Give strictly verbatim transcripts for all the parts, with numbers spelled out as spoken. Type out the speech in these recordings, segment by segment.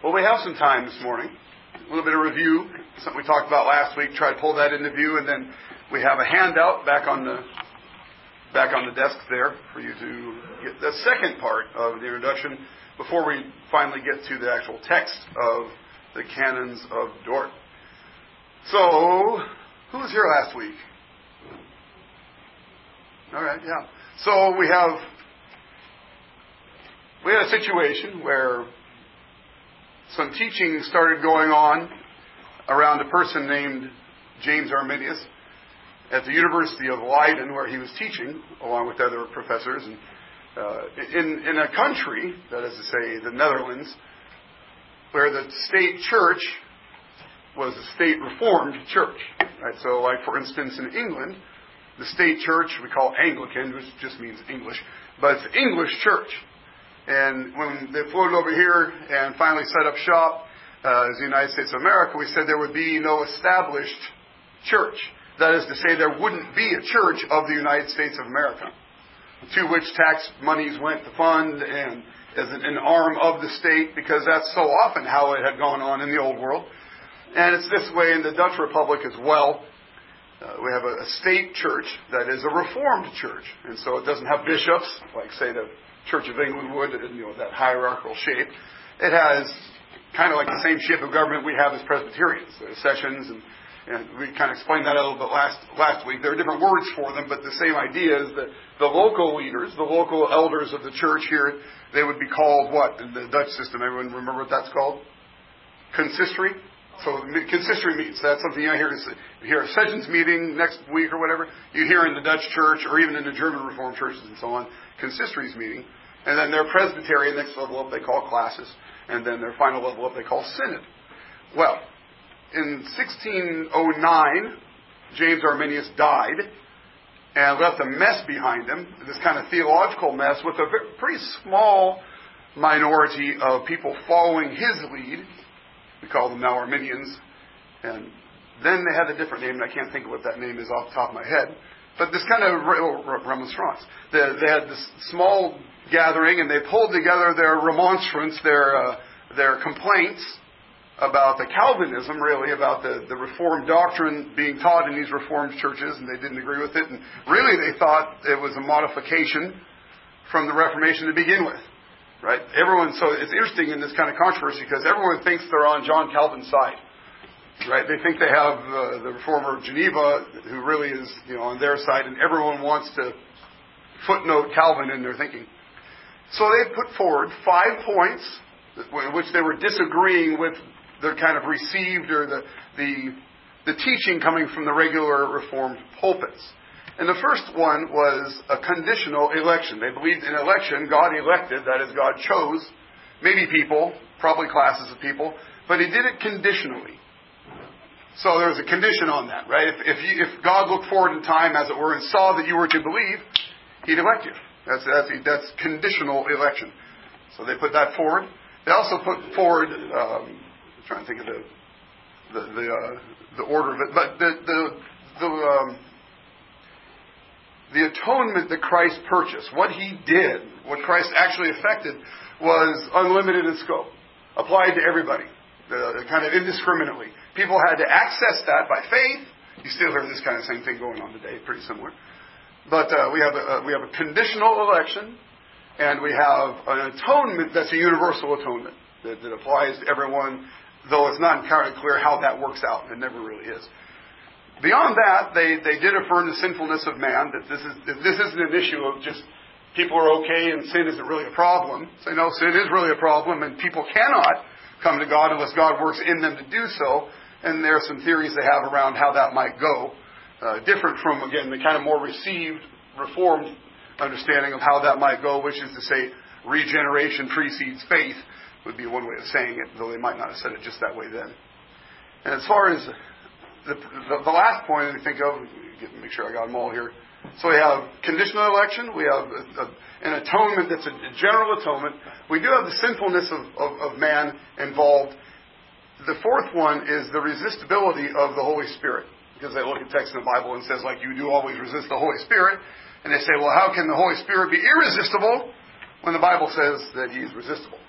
Well, we have some time this morning. A little bit of review, something we talked about last week. Try to pull that into view, and then we have a handout back on the back on the desk there for you to get the second part of the introduction before we finally get to the actual text of the canons of Dort. So, who was here last week? All right, yeah. So we have we had a situation where some teaching started going on around a person named James Arminius at the University of Leiden, where he was teaching along with other professors, and uh, in in a country, that is to say, the Netherlands, where the state church was a state reformed church. Right? So, like for instance, in England, the state church we call Anglican, which just means English, but it's English church. And when they floated over here and finally set up shop uh, as the United States of America, we said there would be no established church. That is to say, there wouldn't be a church of the United States of America, to which tax monies went to fund and as an, an arm of the state, because that's so often how it had gone on in the old world. And it's this way in the Dutch Republic as well. Uh, we have a, a state church that is a reformed church, and so it doesn't have bishops, like say the Church of England would, you know, that hierarchical shape. It has kind of like the same shape of government we have as Presbyterians, the sessions, and, and we kind of explained that a little bit last last week. There are different words for them, but the same idea is that the local leaders, the local elders of the church here, they would be called what in the Dutch system? Everyone remember what that's called? Consistory. So consistory meets. That's something you hear. You hear a sessions meeting next week or whatever. You hear in the Dutch church or even in the German Reformed churches and so on. Consistories meeting, and then their presbytery, next level up they call classis, and then their final level up they call synod. Well, in sixteen oh nine, James Arminius died and left a mess behind him, this kind of theological mess with a very, pretty small minority of people following his lead. We call them now Arminians, and then they had a different name, and I can't think of what that name is off the top of my head. But this kind of remonstrance. They, they had this small gathering, and they pulled together their remonstrance, their uh, their complaints about the Calvinism, really, about the, the Reformed doctrine being taught in these Reformed churches, and they didn't agree with it. And really, they thought it was a modification from the Reformation to begin with. Right? Everyone. So it's interesting in this kind of controversy because everyone thinks they're on John Calvin's side. Right? They think they have uh, the Reformer of Geneva, who really is, you know, on their side, and everyone wants to footnote Calvin in their thinking. So they put forward five points in which they were disagreeing with the kind of received or the the, the teaching coming from the regular Reformed pulpits. And the first one was a conditional election. They believed in election, God elected, that is, God chose maybe people, probably classes of people, but He did it conditionally. So there was a condition on that, right? If if, you, if God looked forward in time, as it were, and saw that you were to believe, He'd elect you. That's that's that's conditional election. So they put that forward. They also put forward. Um, I'm trying to think of the the the, uh, the order of it, but the the the, um, the atonement that Christ purchased, what He did, what Christ actually effected, was unlimited in scope, applied to everybody, the, kind of indiscriminately. People had to access that by faith. You still hear this kind of same thing going on today, pretty similar. But uh, we have a, we have a conditional election, and we have an atonement that's a universal atonement that, that applies to everyone, though it's not entirely clear how that works out. It never really is. Beyond that, they, they did affirm the sinfulness of man, that this is that this isn't an issue of just people are okay and sin isn't really a problem. Say, no, sin is really a problem, and people cannot come to God unless God works in them to do so. And there are some theories they have around how that might go. Uh, different from, again, the kind of more received, reformed understanding of how that might go, which is to say regeneration precedes faith, would be one way of saying it, though they might not have said it just that way then. And as far as the, the, the last point I think of, make sure I got them all here. So we have conditional election, we have a, a, an atonement that's a, a general atonement. We do have the sinfulness of, of, of man involved. The fourth one is the resistibility of the Holy Spirit. Because they look at text in the Bible and says, like, you do always resist the Holy Spirit. And they say, well, how can the Holy Spirit be irresistible when the Bible says that He's resistible?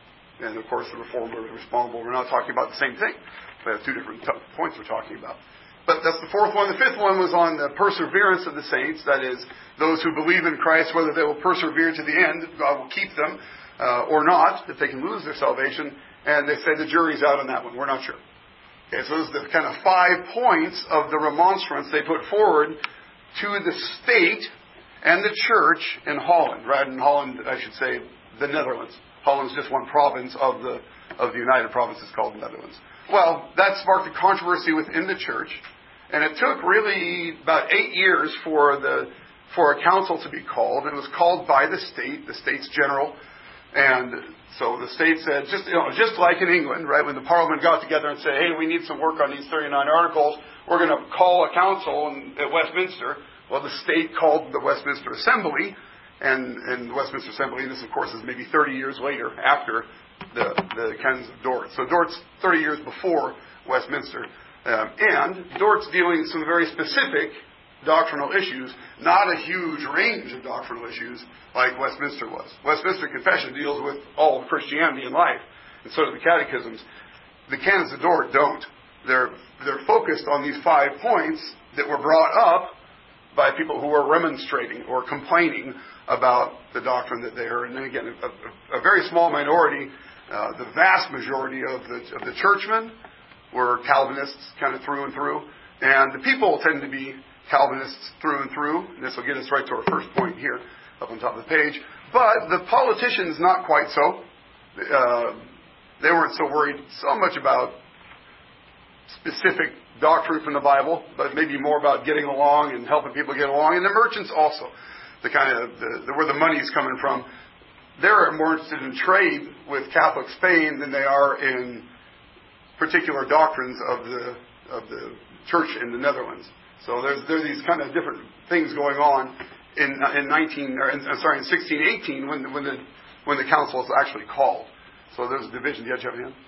And of course the Reformed were responsible. We're not talking about the same thing. We have two different t- points we're talking about. But that's the fourth one. The fifth one was on the perseverance of the saints. That is, those who believe in Christ, whether they will persevere to the end, God will keep them, uh, or not, if they can lose their salvation. And they say the jury's out on that one. We're not sure. Okay, so those are the kind of five points of the remonstrance they put forward to the state and the church in Holland. Right? In Holland, I should say, the Netherlands. Holland's just one province of the of the United Provinces called the Netherlands. Well, that sparked a controversy within the church, and it took really about eight years for the for a council to be called. It was called by the state, the States General, and so the state said, just you know, just like in England, right, when the Parliament got together and said, hey, we need some work on these thirty-nine articles, we're going to call a council in, at Westminster. Well, the state called the Westminster Assembly. And, and the Westminster Assembly, and this, of course, is maybe thirty years later after the, the Canons of Dort. So Dort's thirty years before Westminster. Um, and Dort's dealing with some very specific doctrinal issues, not a huge range of doctrinal issues like Westminster was. Westminster Confession deals with all of Christianity in life, and so do the catechisms. The Canons of Dort don't. They're, they're focused on these five points that were brought up by people who were remonstrating or complaining about the doctrine that they heard. And then again, a, a very small minority, uh, the vast majority of the, of the churchmen were Calvinists kind of through and through. And the people tend to be Calvinists through and through. And this will get us right to our first point here, up on top of the page. But the politicians, not quite so. Uh, they weren't so worried so much about specific doctrine from the Bible, but maybe more about getting along and helping people get along. And the merchants also, the kind of the, the, where the money's coming from, they're more interested in trade with Catholic Spain than they are in particular doctrines of the of the church in the Netherlands. So there's there are these kind of different things going on in in nineteen or in, I'm sorry in sixteen eighteen when when the when the council is actually called. So there's a division. Do you have your hand?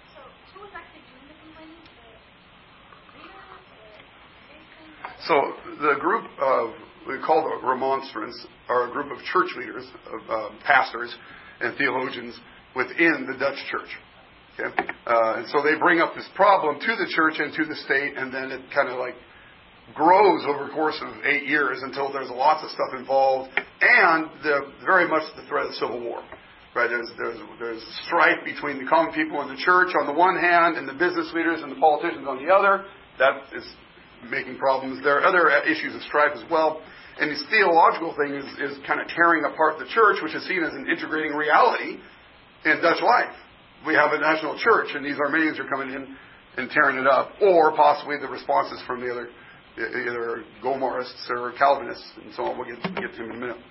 So the group of, we call the remonstrants, are a group of church leaders, of uh, pastors and theologians within the Dutch church. Okay? Uh, and so they bring up this problem to the church and to the state, and then it kind of like grows over the course of eight years until there's lots of stuff involved, and the, very much the threat of civil war. Right? There's, there's, there's strife between the common people in the church on the one hand, and the business leaders and the politicians on the other. That is making problems. There are other issues of strife as well. And this theological thing is, is kind of tearing apart the church, which is seen as an integrating reality in Dutch life. We have a national church, and these Arminians are coming in and tearing it up. Or possibly the responses from the other, either Gomarists or Calvinists, and so on. We'll get, get to them in a minute.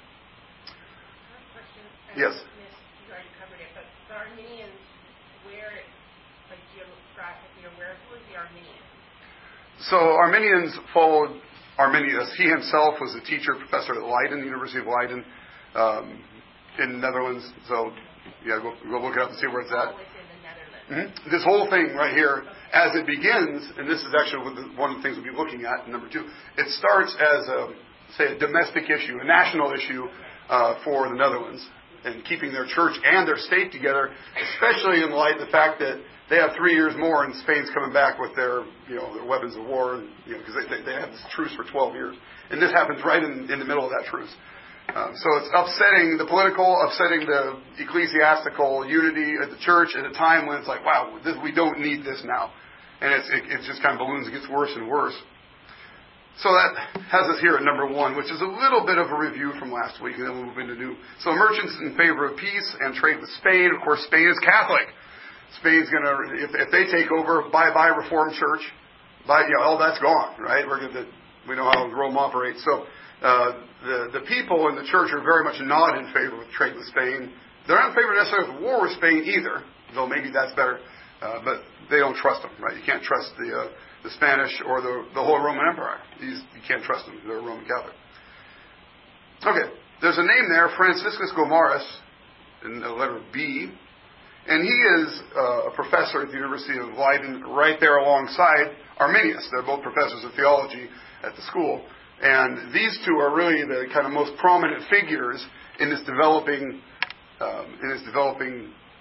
Yes? You already covered it, but the Arminians, where, like, geographically, or where, who is the Arminian? So Arminians followed Arminius. He himself was a teacher, professor at Leiden, the University of Leiden, um, in the Netherlands. So, yeah, go, go look it up and see where it's at. Oh, it's in the Netherlands. Mm-hmm. This whole thing right here, as it begins, and this is actually one of the things we'll be looking at in number two, it starts as, a, say, a domestic issue, a national issue uh, for the Netherlands, and keeping their church and their state together, especially in light of the fact that they have three years more, and Spain's coming back with their, you know, their weapons of war, and, you know, because they, they have this truce for twelve years, and this happens right in, in the middle of that truce. Um, so it's upsetting the political, upsetting the ecclesiastical unity of the church at a time when it's like, wow, this, we don't need this now, and it's it, it just kind of balloons. It gets worse and worse. So that has us here at number one, which is a little bit of a review from last week, and then we'll move into new. So merchants in favor of peace and trade with Spain. Of course, Spain is Catholic. Spain's going to, if, if they take over, bye-bye Reformed Church. Bye, you know, all that's gone, right? We're gonna, we know how Rome operates. So uh, the, the people in the church are very much not in favor of trade with Spain. They're not in favor necessarily of war with Spain either, though maybe that's better. Uh, but they don't trust them, right? You can't trust the uh, the Spanish or the, the whole Roman Empire. These, you can't trust them. They're Roman Catholic. Okay, there's a name there, Franciscus Gomarus, in the letter B. And he is uh, a professor at the University of Leiden, right there alongside Arminius. They're both professors of theology at the school. And these two are really the kind of most prominent figures in this developing, um, in this developing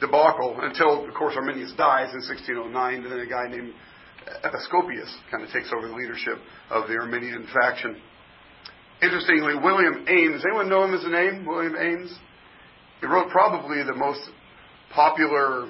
debacle until, of course, Arminius dies in sixteen oh nine, and then a guy named Episcopius kind of takes over the leadership of the Arminian faction. Interestingly, William Ames, anyone know him as a name? William Ames? He wrote probably the most popular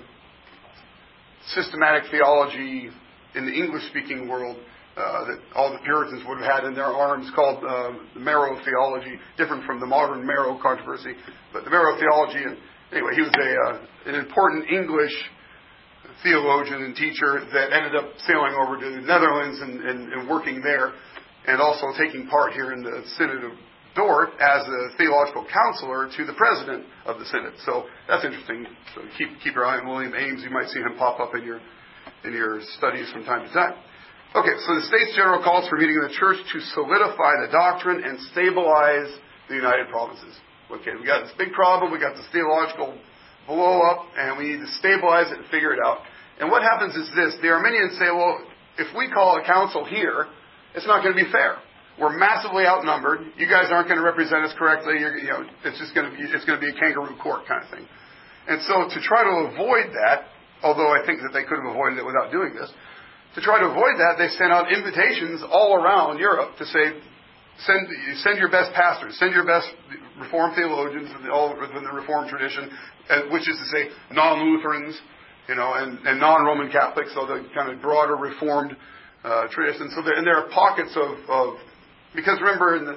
systematic theology in the English-speaking world uh, that all the Puritans would have had in their arms, called uh, the Marrow Theology, different from the modern Marrow controversy, but the Marrow Theology. And anyway, he was a uh, an important English theologian and teacher that ended up sailing over to the Netherlands and, and, and working there, and also taking part here in the Synod of Dort as a theological counselor to the president of the Synod. So that's interesting. So keep keep your eye on William Ames. You might see him pop up in your in your studies from time to time. Okay, so the States General calls for meeting in the church to solidify the doctrine and stabilize the United Provinces. Okay, we got this big problem. We got this theological blow up, and we need to stabilize it and figure it out. And what happens is this: the Arminians say, well, if we call a council here, it's not going to be fair. We're massively outnumbered. You guys aren't going to represent us correctly. You're, you know, it's just going to be it's going to be a kangaroo court kind of thing. And so, to try to avoid that, although I think that they could have avoided it without doing this, to try to avoid that, they sent out invitations all around Europe to say, send send your best pastors, send your best Reformed theologians, all within the Reformed tradition, which is to say non-Lutherans, you know, and, and non-Roman Catholics, so the kind of broader Reformed uh, tradition. So there, and there are pockets of, of because remember, in the,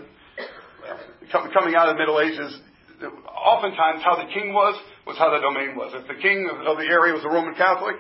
coming out of the Middle Ages, oftentimes how the king was was how the domain was. If the king of, of the area was a Roman Catholic,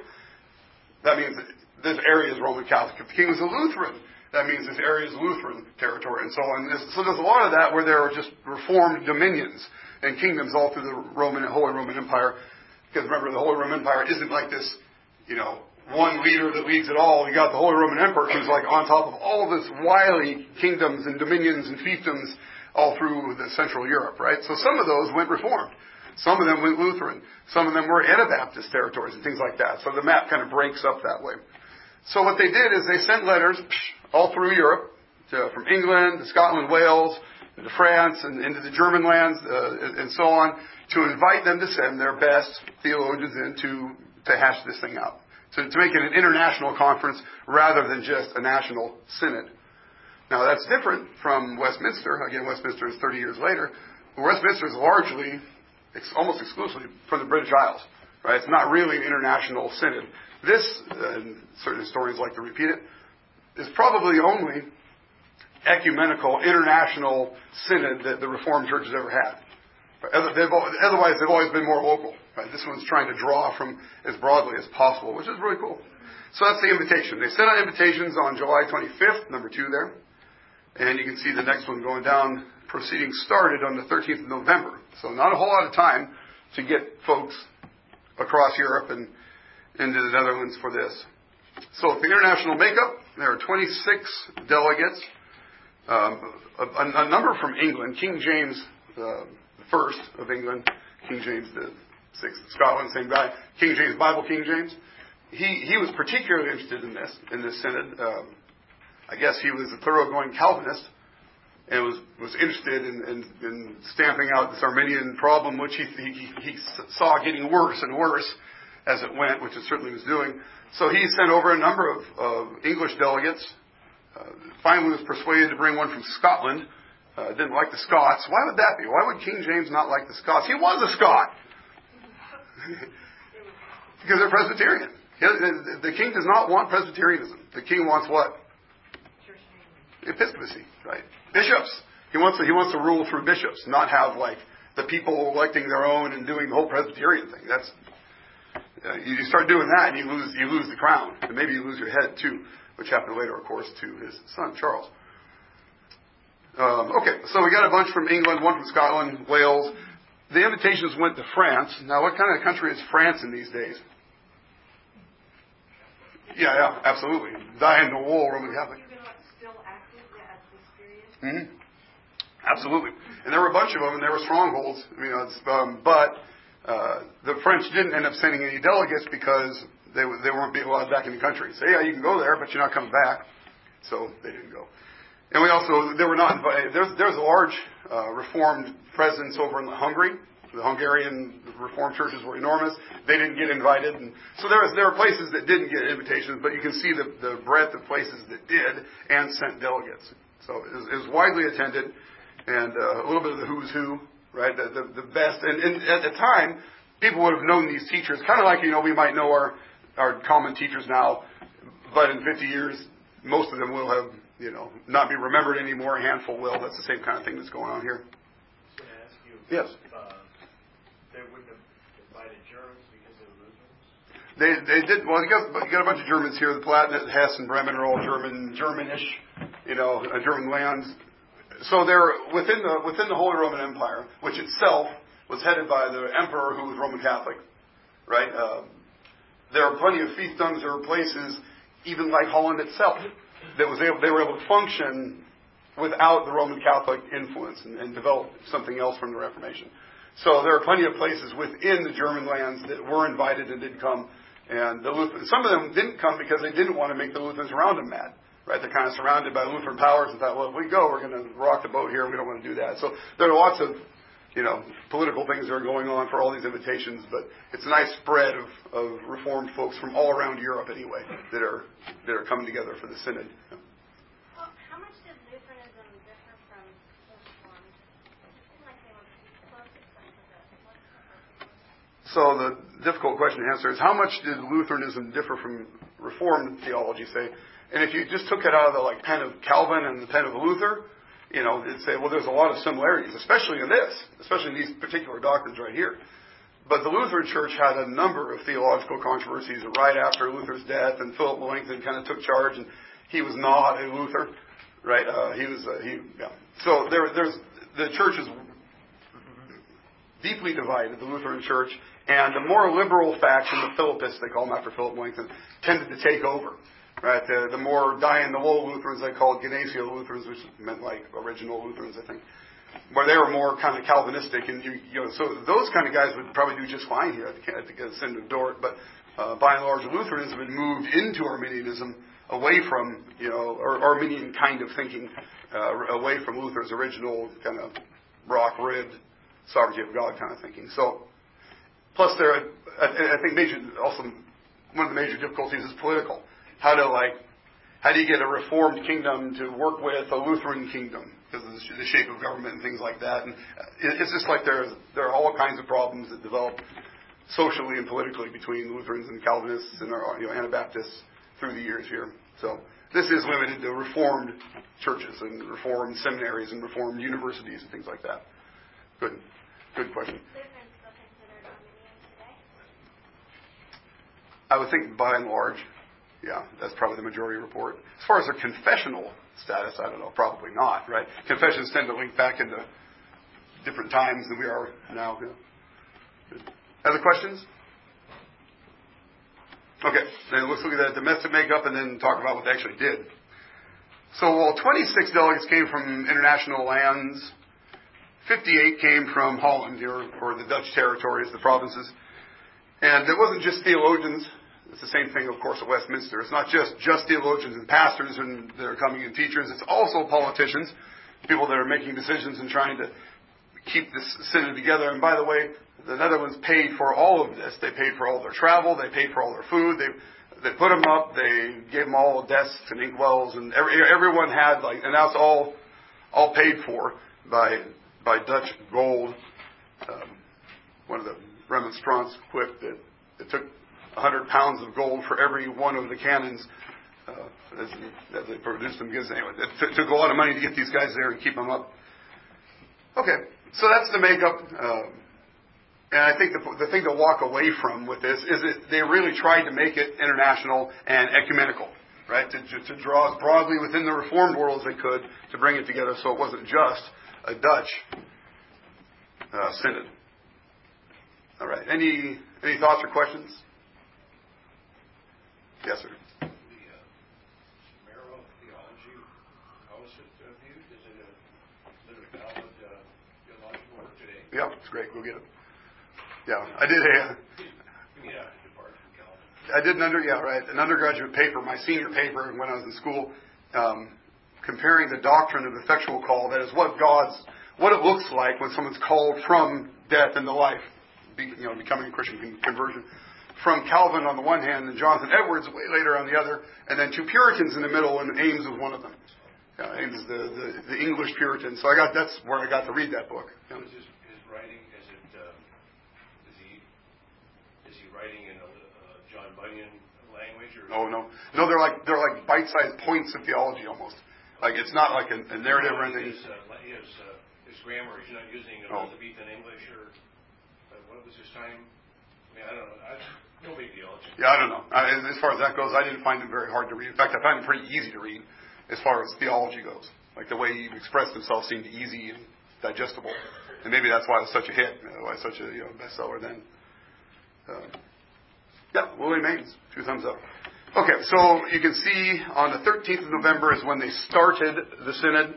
that means that this area is Roman Catholic. If the king was a Lutheran, that means this area is Lutheran territory, and so on. So there's a lot of that where there are just reformed dominions and kingdoms all through the Roman, Holy Roman Empire. Because remember, the Holy Roman Empire isn't like this, you know, one leader that leads it all. You got the Holy Roman Emperor who's like on top of all of this wily kingdoms and dominions and fiefdoms all through the Central Europe, right? So some of those went Reformed. Some of them went Lutheran. Some of them were Anabaptist territories and things like that. So the map kind of breaks up that way. So what they did is they sent letters all through Europe, to, from England to Scotland, Wales, to France, and into the German lands, uh, and so on, to invite them to send their best theologians in to, to hash this thing out. To, to make it an international conference rather than just a national synod. Now that's different from Westminster. Again, Westminster is thirty years later. Westminster is largely, ex- almost exclusively from the British Isles. Right? It's not really an international synod. This, uh, and certain historians like to repeat it, is probably the only ecumenical, international synod that the Reformed Church has ever had. They've, otherwise, they've always been more local. Right? This one's trying to draw from as broadly as possible, which is really cool. So that's the invitation. They sent out invitations on July twenty-fifth, number two there. And you can see the next one going down. Proceedings started on the thirteenth of November. So not a whole lot of time to get folks across Europe and into the Netherlands for this. So the international makeup, there are twenty-six delegates. Um, a, a number from England. King James uh, the First of England, King James the Sixth of Scotland, same guy. King James Bible, King James. He he was particularly interested in this in this synod. Um, I guess he was a thoroughgoing Calvinist and was was interested in, in, in stamping out this Arminian problem, which he, he he saw getting worse and worse as it went, which it certainly was doing. So he sent over a number of, of English delegates. Uh, finally was persuaded to bring one from Scotland. Uh, didn't like the Scots. Why would that be? Why would King James not like the Scots? He was a Scot. Because they're Presbyterian. The king does not want Presbyterianism. The king wants what? Episcopacy, right? Bishops. He wants to, he wants to rule through bishops, not have like the people electing their own and doing the whole Presbyterian thing. That's uh, you start doing that and you lose you lose the crown, and maybe you lose your head too, which happened later, of course, to his son Charles. Um, okay, so we got a bunch from England, one from Scotland, Wales. The invitations went to France. Now, what kind of country is France in these days? Yeah, yeah, absolutely. Dying the wool, Roman Catholic. Mm-hmm. Absolutely. And there were a bunch of them, and there were strongholds. You know, it's, um, but uh, the French didn't end up sending any delegates because they they weren't being allowed back in the country. So yeah, you can go there, but you're not coming back. So they didn't go. And we also, they were not invited. There's, there's a large uh, Reformed presence over in Hungary. The Hungarian Reformed churches were enormous. They didn't get invited. And so there, was, there were places that didn't get invitations, but you can see the, the breadth of places that did and sent delegates. So it was, it was widely attended, and uh, a little bit of the who's who, right? The, the, the best. And, and at the time, people would have known these teachers, kind of like, you know, we might know our, our common teachers now, but in fifty years, most of them will have, you know, not be remembered anymore. A handful will. That's the same kind of thing that's going on here. Can I ask you? Yes. Uh, they wouldn't have invited Germans because they were Lutherans? They they did. Well, you got, you got a bunch of Germans here. The Palatinate, Hesse, and Bremen are all German, Germanish, you know, uh, German lands. So they're within the within the Holy Roman Empire, which itself was headed by the emperor who was Roman Catholic, right? Uh, there are plenty of fiefdoms. There are places, even like Holland itself, that was able they were able to function without the Roman Catholic influence and, and develop something else from the Reformation. So there are plenty of places within the German lands that were invited and did come. And the Lutherans, some of them didn't come because they didn't want to make the Lutherans around them mad. Right? They're kind of surrounded by Lutheran powers and thought, well, if we go, we're going to rock the boat here. We don't want to do that. So there are lots of, you know, political things that are going on for all these invitations. But it's a nice spread of, of Reformed folks from all around Europe anyway that are that are coming together for the Synod. Well, how much did Lutheranism differ from Reformed? It seemed like they were pretty close to some of the. What's the So the difficult question to answer is, how much did Lutheranism differ from Reformed theology, say? And if you just took it out of the like pen of Calvin and the pen of Luther, you know, it'd say, well, there's a lot of similarities, especially in this, especially in these particular doctrines right here. But the Lutheran Church had a number of theological controversies right after Luther's death, and Philip Melanchthon kind of took charge, and he was not a Luther, right? Uh, he was, uh, he, yeah. So there, there's the church is deeply divided, the Lutheran Church, and the more liberal faction, the Philippists, they call them after Philip Melanchthon, tended to take over. Right, the, the more die-in-the-wool Lutherans, they called Gnasio Lutherans, which meant like original Lutherans, I think, where they were more kind of Calvinistic, and you, you know, so those kind of guys would probably do just fine here at the, at the Synod of Dort. But uh, by and large, Lutheranism had moved into Arminianism, away from, you know, or Arminian kind of thinking, uh, away from Luther's original kind of rock-ribbed sovereignty of God kind of thinking. So, plus there, I, I think major also one of the major difficulties is political. How to like, how do you get a Reformed kingdom to work with a Lutheran kingdom because of the shape of government and things like that? And it's just like there there are all kinds of problems that develop socially and politically between Lutherans and Calvinists and you know, Anabaptists through the years here. So this is limited to Reformed churches and Reformed seminaries and Reformed universities and things like that. Good, good question. Lutherans still considered Arminian today? I would think by and large. Yeah, that's probably the majority report. As far as their confessional status, I don't know, probably not, right? Confessions tend to link back into different times than we are now. Yeah. Other questions? Okay, then let's look at that domestic makeup and then talk about what they actually did. So while twenty-six delegates came from international lands, fifty-eight came from Holland, or, or the Dutch territories, the provinces. And it wasn't just theologians. It's the same thing, of course, at Westminster. It's not just, just theologians and pastors and that are coming and teachers. It's also politicians, people that are making decisions and trying to keep this synod together. And by the way, the Netherlands paid for all of this. They paid for all their travel. They paid for all their food. They they put them up. They gave them all desks and inkwells, and every, everyone had like, and that's all all paid for by by Dutch gold. Um, one of the remonstrants quipped that it took one hundred pounds of gold for every one of the cannons uh, as, as they produced them. Because anyway, it t- took a lot of money to get these guys there and keep them up. Okay, so that's the makeup. Um, and I think the, the thing to walk away from with this is that they really tried to make it international and ecumenical, right? To, to, to draw as broadly within the Reformed world as they could to bring it together so it wasn't just a Dutch uh, synod. All right, any any thoughts or questions? Yes, sir. The uh, Marrow theology, how is it uh, viewed? Is it a, is it a valid uh, theological work today? Yeah, it's great. Go get it. Yeah, I did a. Yeah, depart from Calvin. I did an under yeah right an undergraduate paper, my senior paper when I was in school, um, comparing the doctrine of effectual call. That is what God's what it looks like when someone's called from death and the life, be, you know, becoming a Christian con- conversion. From Calvin on the one hand and Jonathan Edwards way later on the other, and then two Puritans in the middle, and Ames was one of them. Uh, Ames is the, the, the English Puritan. So I got that's where I got to read that book. Yeah. Is his, his writing, is it, uh, is he is he writing in a uh, John Bunyan language? Or Oh no, no, they're like they're like bite-sized points of theology almost. Like it's not like a, a narrative or anything. His, uh, his, uh, his grammar, he's not using Elizabethan oh. English or uh, what was his time? I mean, I don't know. I, no big deal. Yeah, I don't know. I, as far as that goes, I didn't find him very hard to read. In fact, I found him pretty easy to read as far as theology goes. Like the way he expressed himself seemed easy and digestible. And maybe that's why it was such a hit, why it's such a you know, bestseller then. Uh, yeah, William Ames, two thumbs up. Okay, so you can see on the thirteenth of November is when they started the synod.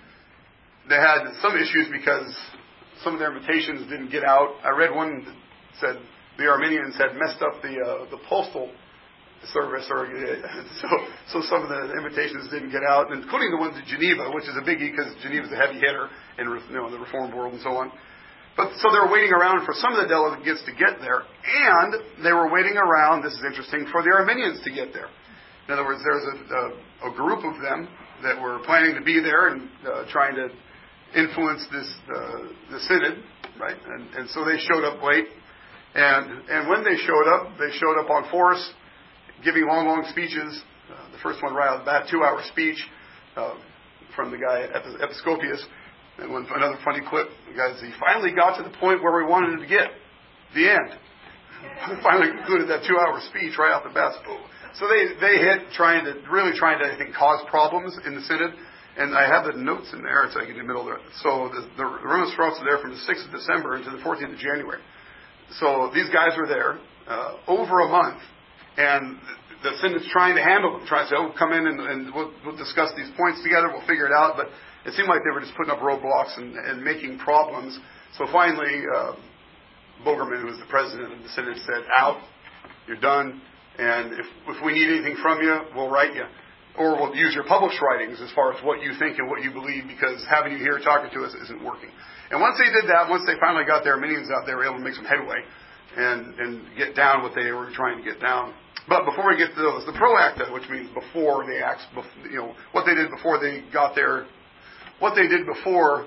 They had some issues because some of their invitations didn't get out. I read one that said the Arminians had messed up the uh, the postal service, or uh, so so some of the invitations didn't get out, including the ones to Geneva, which is a biggie because Geneva's a heavy hitter in you know, the Reformed world and so on. But so they were waiting around for some of the delegates to get there, and they were waiting around. This is interesting for the Arminians to get there. In other words, there's a, a, a group of them that were planning to be there and uh, trying to influence this uh, the synod, right? And, and so they showed up late. And and when they showed up, they showed up on force, giving long, long speeches. Uh, the first one right out of the bat, two-hour speech uh, from the guy Epis- Episcopius. And one, another funny clip, the guy said, he finally got to the point where we wanted him to get. The end. Finally concluded that two-hour speech right off the bat. So they, they hit trying to, really trying to, I think, cause problems in the synod. And I have the notes in there. It's like in the middle there. So the, the remonstrants are there from the sixth of December into the fourteenth of January. So these guys were there uh, over a month, and the synod's trying to handle them, trying to say, oh, come in and, and we'll, we'll discuss these points together, we'll figure it out. But it seemed like they were just putting up roadblocks and, and making problems. So finally, uh, Bogerman, who was the president of the synod, said, out, you're done, and if, if we need anything from you, we'll write you. Or we'll use your published writings as far as what you think and what you believe, because having you here talking to us isn't working. And once they did that, once they finally got their Arminians out, they were able to make some headway and, and get down what they were trying to get down. But before we get to those, the proacta, which means before the acts, you know, what they did before they got there, what they did before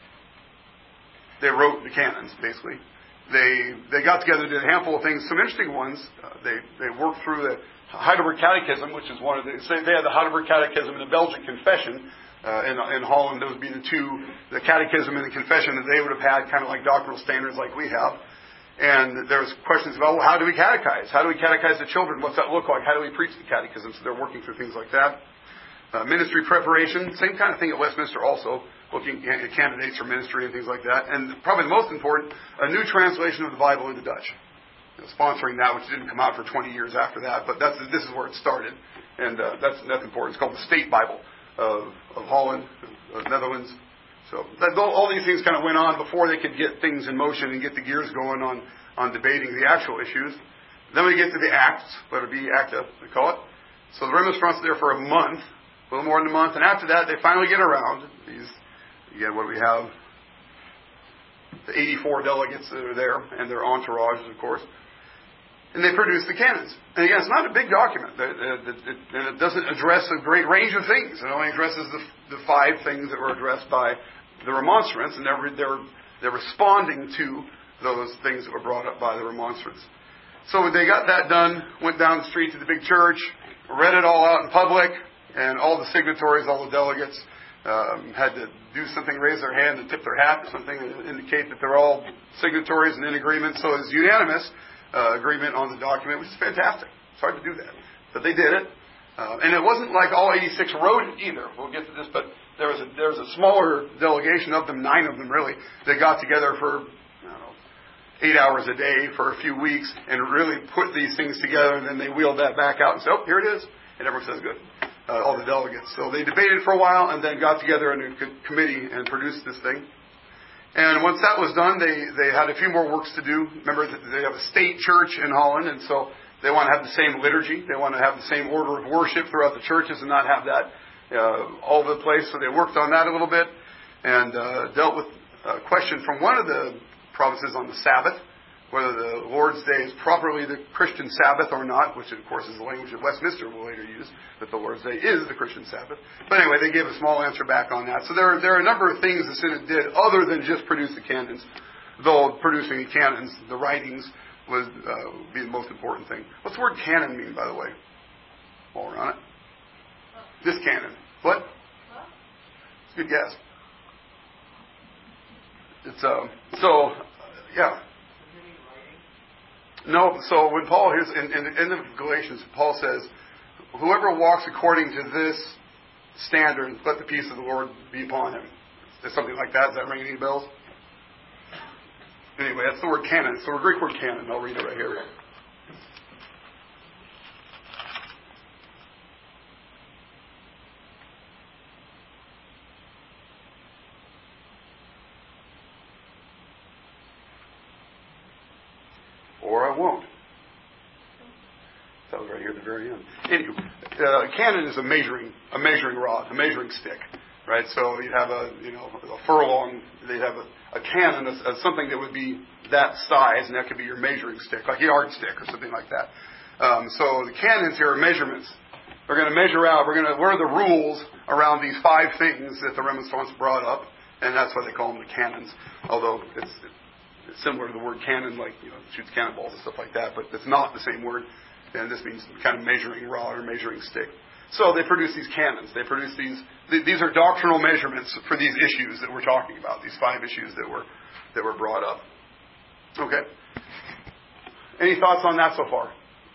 they wrote the canons, basically. They they got together, did a handful of things, some interesting ones. Uh, they they worked through the Heidelberg Catechism, which is one of the, say they had the Heidelberg Catechism and the Belgian Confession. Uh, in, in Holland, those would be the two, the Catechism and the Confession that they would have had, kind of like doctrinal standards like we have. And there was questions about, well, how do we catechize? How do we catechize the children? What's that look like? How do we preach the catechism? So they're working through things like that. Uh, ministry preparation, same kind of thing at Westminster also, looking at candidates for ministry and things like that. And probably the most important, a new translation of the Bible into Dutch. You know, sponsoring that, which didn't come out for twenty years after that, but that's this is where it started. And uh, that's, that's important. It's called the State Bible of, of Holland, of Netherlands. So that, all these things kind of went on before they could get things in motion and get the gears going on, on debating the actual issues. Then we get to the Acts, let it be ACTA, we call it. So the remonstrants are there for a month, a little more than a month, and after that they finally get around. These, again, what do we have? The eighty-four delegates that are there, and their entourages, of course. And they produce the canons. And again, it's not a big document. And it doesn't address a great range of things. It only addresses the, the five things that were addressed by the remonstrants, and they're, they're, they're responding to those things that were brought up by the remonstrants. So they got that done, went down the street to the big church, read it all out in public, and all the signatories, all the delegates, um, had to do something, raise their hand and tip their hat or something to indicate that they're all signatories and in agreement. So it's unanimous uh, agreement on the document, which is fantastic. It's hard to do that. But they did it. Uh, and it wasn't like all eighty-six wrote it either. We'll get to this, but there was a, there was a smaller delegation of them, nine of them really, that got together for, I don't know, eight hours a day for a few weeks and really put these things together, and then they wheeled that back out and said, oh, here it is. And everyone says good. Uh, all the delegates. So they debated for a while and then got together in a co- committee and produced this thing. And once that was done, they, they had a few more works to do. Remember, they have a state church in Holland, and so they want to have the same liturgy. They want to have the same order of worship throughout the churches and not have that uh, all over the place. So they worked on that a little bit and uh, dealt with a question from one of the promises on the Sabbath, whether the Lord's Day is properly the Christian Sabbath or not, which of course is the language that Westminster will later use, that the Lord's Day is the Christian Sabbath. But anyway, they gave a small answer back on that. So there are, there are a number of things the Synod did other than just produce the canons, though producing the canons, the writings, was uh, be the most important thing. What's the word canon mean, by the way? While we're on it. This canon. What? It's a good guess. It's, uh, so, yeah. No, so when Paul, here's in, in the end of Galatians, Paul says, whoever walks according to this standard, let the peace of the Lord be upon him. Is something like that? Does that ring any bells? Anyway, that's the word canon. It's the Greek word canon. I'll read it right here. Or I won't. That was right here at the very end. Anyway, uh, canon is a measuring, a measuring rod, a measuring stick, right? So you'd have a, you know, a furlong. They'd have a, a canon, as, as something that would be that size, and that could be your measuring stick, like a yardstick or something like that. Um, so the canons here are measurements. We're going to measure out. We're going to. What are the rules around these five things that the Remonstrants brought up, and that's why they call them the canons. Although it's similar to the word cannon, like, you know, shoots cannonballs and stuff like that, but it's not the same word, and this means kind of measuring rod or measuring stick. So they produce these canons. They produce these. Th- these are doctrinal measurements for these issues that we're talking about. These five issues that were that were brought up. Okay. Any thoughts on that so far?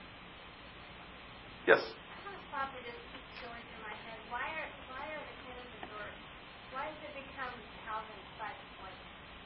Yes. Thought that just keeps going through my head. Why are why are the canons endorsed? Why does it become Calvin's five points?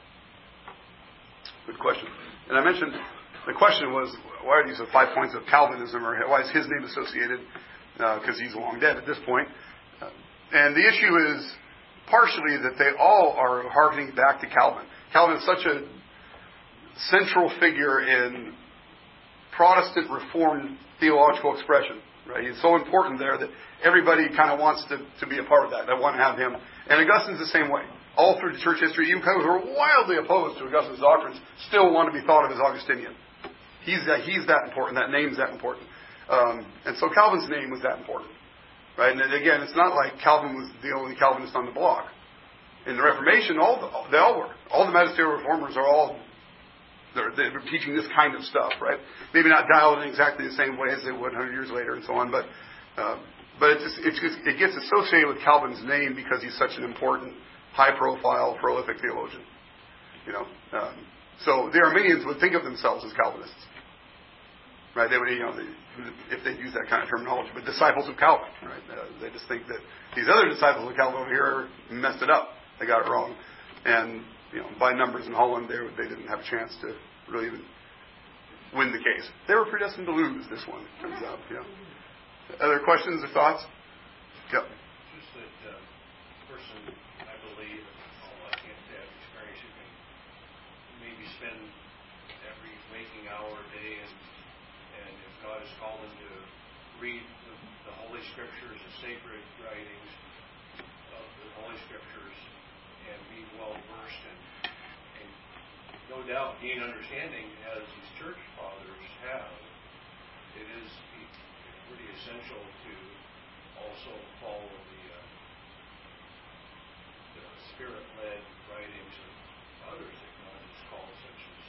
Good question. And I mentioned, the question was, why are these the five points of Calvinism, or why is his name associated? Because uh, he's long dead at this point. Uh, and the issue is partially that they all are hearkening back to Calvin. Calvin is such a central figure in Protestant Reformed theological expression. Right? He's so important there that everybody kind of wants to, to be a part of that. They want to have him. And Augustine's the same way. All through the church history, even those who are wildly opposed to Augustine's doctrines still want to be thought of as Augustinian. He's that, he's that important. That name's that important. Um, and so Calvin's name was that important. Right? And again, it's not like Calvin was the only Calvinist on the block. In the Reformation, all the, they all were. All the magisterial reformers are all they're, they're teaching this kind of stuff, right? Maybe not dialed in exactly the same way as they would one hundred years later and so on, but uh, but it just, it just it gets associated with Calvin's name because he's such an important, high-profile, prolific theologian. You know, um, so the Arminians would think of themselves as Calvinists, right? They would, you know, they, if they use that kind of terminology, but disciples of Calvin, right? Uh, they just think that these other disciples of Calvin over here messed it up. They got it wrong, and you know, by numbers in Holland, they they didn't have a chance to really even win the case. They were predestined to lose this one. Turns out, you know. Other questions or thoughts? Yep. Just that uh, person, I believe, although I can't say I've experienced it, can maybe spend every waking hour, day, and and if God has called them to read the, the Holy Scriptures, the sacred writings of the Holy Scriptures, and be well versed and, and no doubt gain understanding as these church fathers have. It is pretty essential to also follow the, uh, the spirit-led writings of others that God has called, such as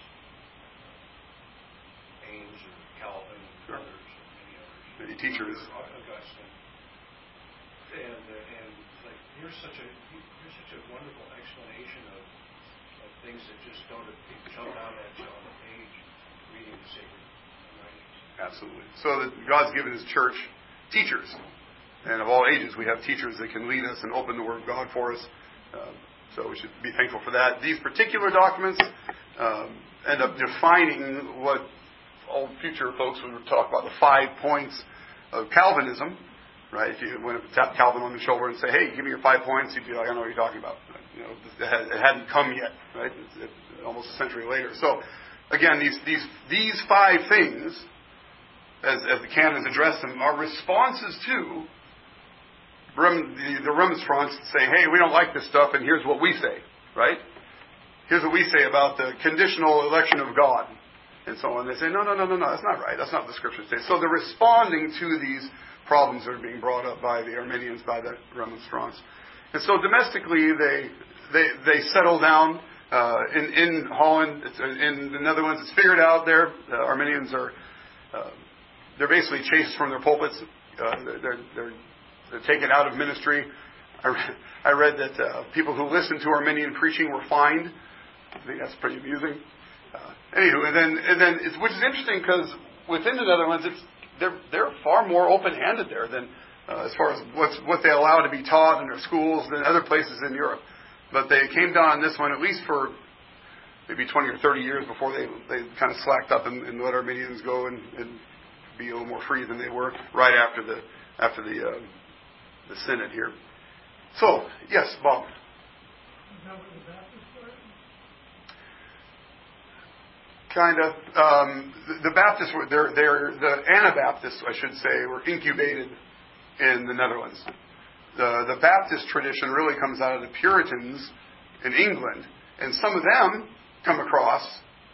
uh, Ames or Calvin and sure. others, and many others. Many teachers. Augustine. And uh, and like here's such a here's such a wonderful explanation of, of things that just don't jump out at you on the page reading the sacred writings. Absolutely. So that God's given His church teachers, and of all ages we have teachers that can lead us and open the Word of God for us. Um, so we should be thankful for that. These particular documents um, end up defining what all future folks would talk about, the five points of Calvinism. Right? If you went to tap Calvin on the shoulder and say, "Hey, give me your five points," he'd be like, "I know what you're talking about." You know, it hadn't come yet, right? It's, it's almost a century later. So, again, these these these five things, as as the canons address them, are responses to the, the Remonstrants saying, "Hey, we don't like this stuff, and here's what we say." Right? here's what we say about the conditional election of God, and so on. They say, no, no, no, no, no, that's not right. That's not what the Scriptures say. So they're responding to these problems that are being brought up by the Arminians, by the Remonstrants. And so domestically, they they they settle down uh, in in Holland, it's, in the Netherlands. It's figured out there. The Arminians are uh, they're basically chased from their pulpits. Uh, they're, they're they're they're taken out of ministry. I read, I read that uh, people who listened to Arminian preaching were fined. I think that's pretty amusing. Uh, anywho, and then and then it's, which is interesting because within the Netherlands, it's they're they're far more open-handed there than uh, as far as what's what they allow to be taught in their schools than other places in Europe. But they came down on this one at least for maybe twenty or thirty years before they they kind of slacked up and, and let Arminians go and, and be a little more free than they were right after the after the uh, the synod here. So yes, Bob. Kind of. Um, the, the Baptists were, they're, they're, the Anabaptists, I should say, were incubated in the Netherlands. The, the Baptist tradition really comes out of the Puritans in England, and some of them come across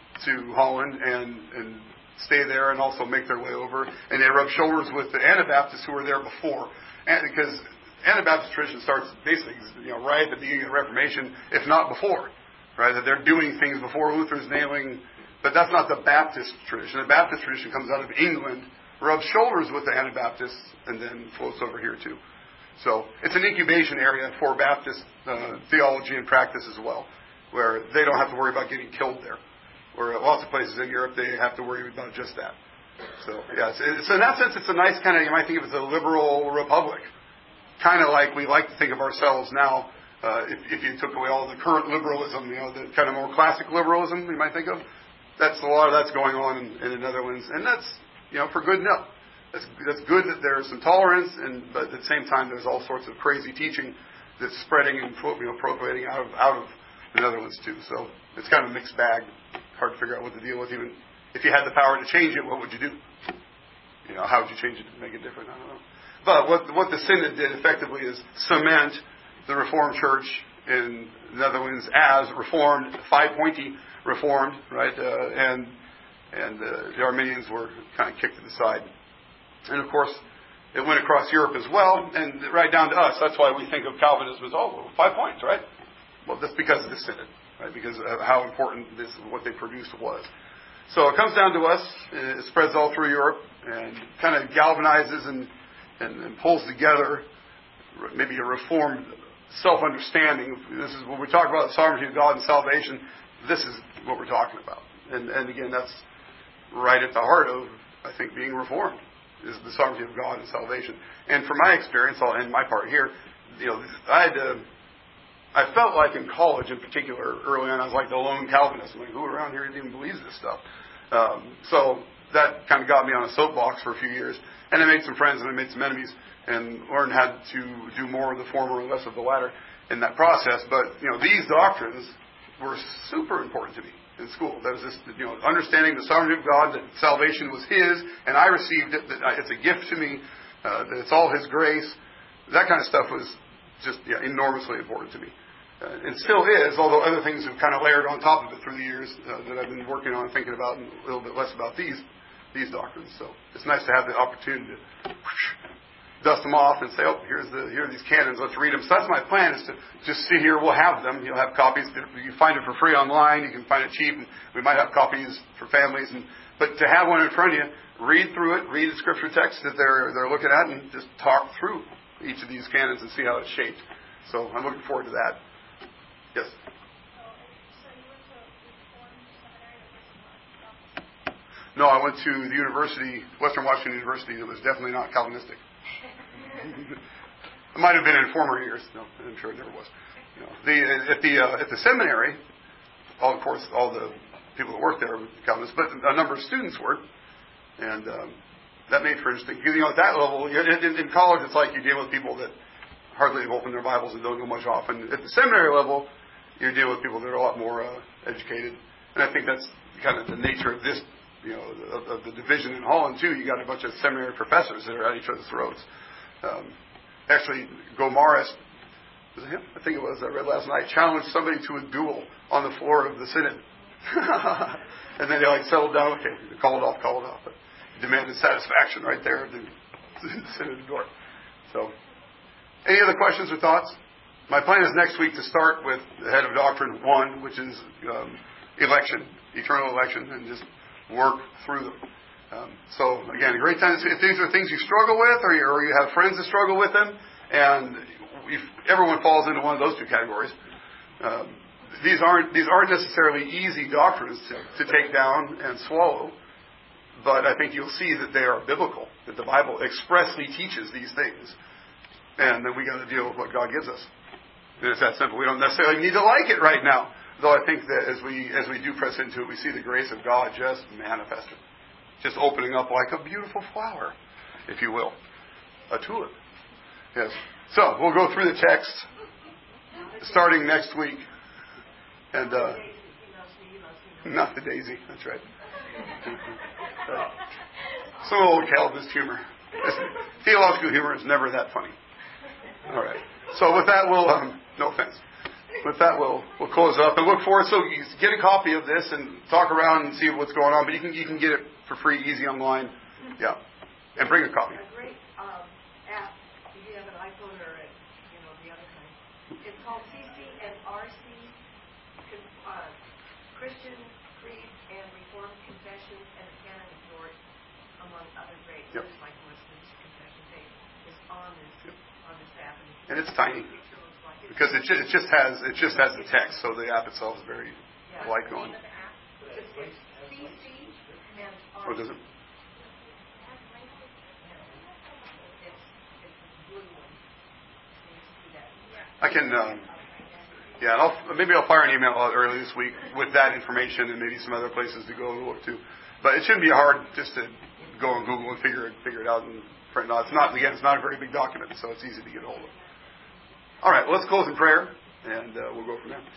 to Holland and, and stay there and also make their way over, and they rub shoulders with the Anabaptists who were there before. And because Anabaptist tradition starts basically, you know, right at the beginning of the Reformation, if not before, right? That they're doing things before Luther's nailing. But that's not the Baptist tradition. The Baptist tradition comes out of England, rubs shoulders with the Anabaptists, and then floats over here too. So it's an incubation area for Baptist uh, theology and practice as well, where they don't have to worry about getting killed there. Where lots of places in Europe, they have to worry about just that. So, yeah, it's, it's, in that sense, it's a nice kind of, you might think of it as a liberal republic. Kind of like we like to think of ourselves now, uh, if, if you took away all the current liberalism, you know, the kind of more classic liberalism you might think of. That's a lot of that's going on in, in the Netherlands, and that's, you know, for good enough. That's that's good that there's some tolerance, and but at the same time there's all sorts of crazy teaching that's spreading and, you know, proliferating out of out of the Netherlands too. So it's kind of a mixed bag. Hard to figure out what to deal with. Even if you had the power to change it, what would you do? You know, how would you change it to make it different? I don't know. But what what the synod did effectively is cement the Reformed Church in the Netherlands as Reformed, five-pointy Reformed, right? Uh, and and uh, the Arminians were kind of kicked to the side. And of course, it went across Europe as well, and right down to us. That's why we think of Calvinism as, oh, well, five points, right? Well, that's because of the synod, right? Because of how important this, what they produced was. So it comes down to us. It spreads all through Europe and kind of galvanizes and, and, and pulls together maybe a Reformed self-understanding. This is when we talk about the sovereignty of God and salvation. This is what we're talking about. And, and again, that's right at the heart of, I think, being Reformed, is the sovereignty of God and salvation. And from my experience, I'll end my part here, you know, I had to, I felt like in college in particular, early on, I was like the lone Calvinist. I'm like, who around here even believes this stuff? Um, so that kind of got me on a soapbox for a few years. And I made some friends and I made some enemies and learned how to do more of the former and less of the latter in that process. But, you know, these doctrines were super important to me in school. There was this, you know, understanding the sovereignty of God, that salvation was His, and I received it, that it's a gift to me, uh, that it's all His grace. That kind of stuff was just yeah, enormously important to me. Uh, and still is, although other things have kind of layered on top of it through the years uh, that I've been working on and thinking about, and a little bit less about these these doctrines. So it's nice to have the opportunity to whoosh, dust them off and say, oh, here's the here are these canons, let's read them. So that's my plan, is to just sit here, we'll have them. You'll have copies. You can find it for free online. You can find it cheap. And we might have copies for families. And But to have one in front of you, read through it, read the scripture text that they're they're looking at, and just talk through each of these canons and see how it's shaped. So I'm looking forward to that. Yes? No, I went to the university, Western Washington University, that was definitely not Calvinistic. It might have been in former years. No, I'm sure it never was. You know, the, at the uh, at the seminary, all of course, all the people that worked there were Calvinists, but a number of students were, and um, that made for interesting. You know, at that level, in, in, in college, it's like you deal with people that hardly have opened their Bibles and don't know much off. And at the seminary level, you're dealing with people that are a lot more uh, educated, and I think that's kind of the nature of this. You know, of, of the division in Holland too. You got a bunch of seminary professors that are at each other's throats. Um, actually, Gomarist, was it him? I think it was. I read last night. Challenged somebody to a duel on the floor of the synod. And then they like settled down. Okay, call it off, call it off. But demanded satisfaction right there at the synod door. So, any other questions or thoughts? My plan is next week to start with the head of doctrine one, which is um, election, eternal election, and just work through them. Um, so again, a great time to see if these are things you struggle with, or you, or you have friends that struggle with them, and if everyone falls into one of those two categories. Um, these aren't these aren't necessarily easy doctrines to, to take down and swallow, but I think you'll see that they are biblical, that the Bible expressly teaches these things, and then we got to deal with what God gives us. And it's that simple. We don't necessarily need to like it right now, though I think that as we as we do press into it, we see the grace of God just manifested. Just opening up like a beautiful flower, if you will. A tulip. Yes. So, we'll go through the text starting next week. And, uh, not the daisy. That's right. Some old Calvinist humor. Theological humor is never that funny. All right. So, with that, we'll, um, no offense. With that, we'll we'll close up and look forward. So you get a copy of this and talk around and see what's going on. But you can you can get it for free, easy online. Yeah, and bring a copy. A great um, app if you have an iPhone or a, you know the other kind. It's called C C and R C, uh, Christian Creed and Reformed Confessions and the Canon of Dort, among other great. Yep. Just like Westminster Confession page is on this Yep. on this app. And it's tiny. Because it just, it just has it just has the text, so the app itself is very Yeah. light going. It's C C and R C. What does it? It's, it's a blue one. You see that? I can. Um, yeah, and I'll, maybe I'll fire an email out early this week with that information and maybe some other places to go and look to. But it shouldn't be hard just to go on Google and figure it figure it out and print it out. It's not again, it's not a very big document, so it's easy to get a hold of. All right, well, let's close in prayer, and uh, we'll go from there.